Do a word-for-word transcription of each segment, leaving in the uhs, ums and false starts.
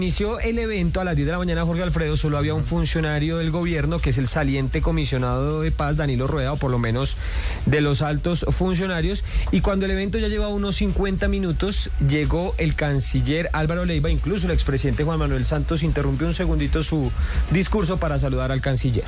Inició el evento a las diez de la mañana, Jorge Alfredo. Solo había un funcionario del gobierno, que es el saliente comisionado de paz, Danilo Rueda, o por lo menos de los altos funcionarios. Y cuando el evento ya llevaba unos cincuenta minutos, llegó el canciller Álvaro Leiva. Incluso el expresidente Juan Manuel Santos interrumpió un segundito su discurso para saludar al canciller.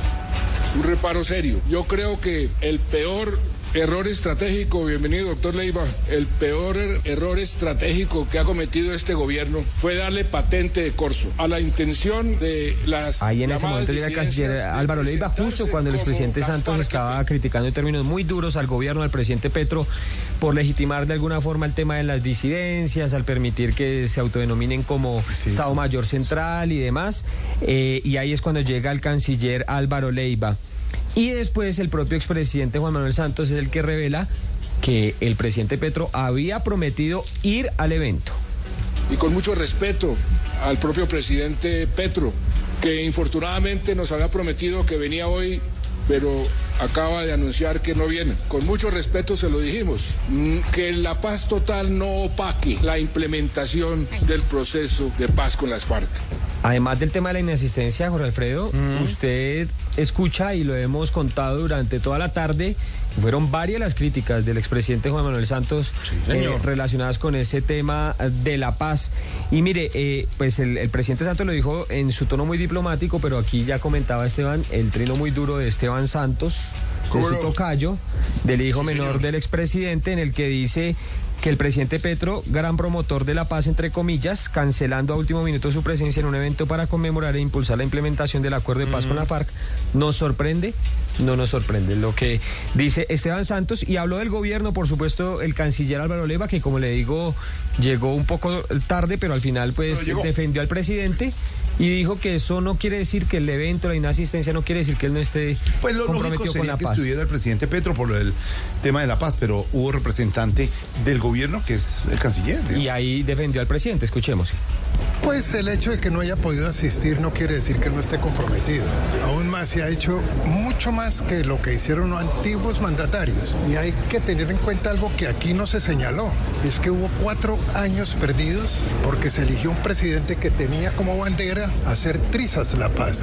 Un reparo serio. Yo creo que el peor error estratégico, bienvenido doctor Leiva, el peor er- error estratégico que ha cometido este gobierno fue darle patente de corso a la intención de las Ahí en ese momento llega el canciller Álvaro Leiva, justo cuando el expresidente Santos estaba criticando en términos muy duros al gobierno, al presidente Petro, por legitimar de alguna forma el tema de las disidencias, al permitir que se autodenominen como sí, Estado sí. Mayor Central y demás. Eh, y ahí es cuando llega el canciller Álvaro Leiva. Y después el propio expresidente Juan Manuel Santos es el que revela que el presidente Petro había prometido ir al evento. Y con mucho respeto al propio presidente Petro, que infortunadamente nos había prometido que venía hoy, pero acaba de anunciar que no viene. Con mucho respeto se lo dijimos, que la paz total no opaque la implementación del proceso de paz con las FARC. Además del tema de la inasistencia, Jorge Alfredo, mm. usted escucha, y lo hemos contado durante toda la tarde, que fueron varias las críticas del expresidente Juan Manuel Santos sí, eh, relacionadas con ese tema de la paz. Y mire, eh, pues el, el presidente Santos lo dijo en su tono muy diplomático, pero aquí ya comentaba Esteban, el trino muy duro de Esteban Santos, de su tocayo, del hijo sí, menor señor. del expresidente, en el que dice que el presidente Petro, gran promotor de la paz, entre comillas, cancelando a último minuto su presencia en un evento para conmemorar e impulsar la implementación del acuerdo de paz mm. con la FARC, ¿nos sorprende? No nos sorprende lo que dice Esteban Santos. Y habló del gobierno, por supuesto, el canciller Álvaro Leiva, que como le digo, llegó un poco tarde, pero al final pues defendió al presidente y dijo que eso no quiere decir que el evento, la inasistencia, no quiere decir que él no esté pues lo comprometido con la que paz. Estuviera el presidente Petro por el tema de la paz, pero hubo representante del gobierno que es el canciller, ¿no? Y ahí defendió al presidente, escuchemos. Pues el hecho de que no haya podido asistir no quiere decir que no esté comprometido. Aún más, se ha hecho mucho más que lo que hicieron los antiguos mandatarios. Y hay que tener en cuenta algo que aquí no se señaló. Es que hubo cuatro años perdidos porque se eligió un presidente que tenía como bandera hacer trizas la paz.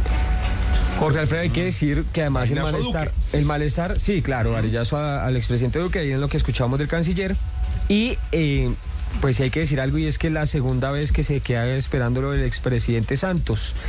Jorge Alfredo, hay que decir que además el malestar, el malestar, sí, claro, varillazo a, al expresidente Duque, ahí es lo que escuchamos del canciller. Y eh, pues hay que decir algo, y es que la segunda vez que se queda esperándolo el expresidente Santos.